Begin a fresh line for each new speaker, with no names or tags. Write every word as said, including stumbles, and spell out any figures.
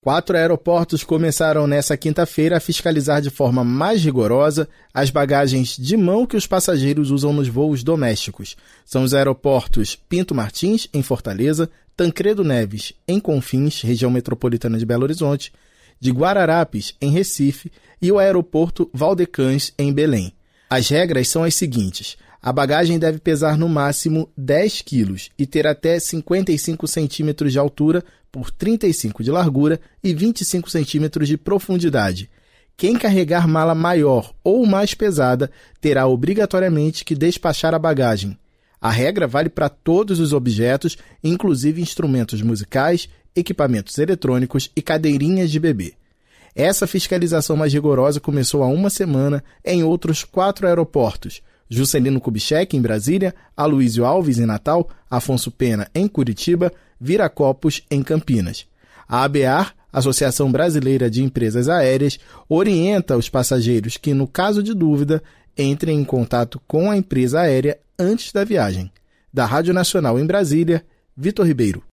Quatro aeroportos começaram nesta quinta-feira a fiscalizar de forma mais rigorosa as bagagens de mão que os passageiros usam nos voos domésticos. São os aeroportos Pinto Martins, em Fortaleza, Tancredo Neves, em Confins, região metropolitana de Belo Horizonte, de Guararapes, em Recife, e o aeroporto Valdecães, em Belém. As regras são as seguintes: a bagagem deve pesar no máximo dez quilos e ter até cinquenta e cinco centímetros de altura por trinta e cinco de largura e vinte e cinco centímetros de profundidade. Quem carregar mala maior ou mais pesada terá obrigatoriamente que despachar a bagagem. A regra vale para todos os objetos, inclusive instrumentos musicais, equipamentos eletrônicos e cadeirinhas de bebê. Essa fiscalização mais rigorosa começou há uma semana em outros quatro aeroportos: Juscelino Kubitschek, em Brasília, Aloysio Alves, em Natal, Afonso Pena, em Curitiba, Viracopos, em Campinas. A ABAR, Associação Brasileira de Empresas Aéreas, orienta os passageiros que, no caso de dúvida, entrem em contato com a empresa aérea antes da viagem. Da Rádio Nacional em Brasília, Vitor Ribeiro.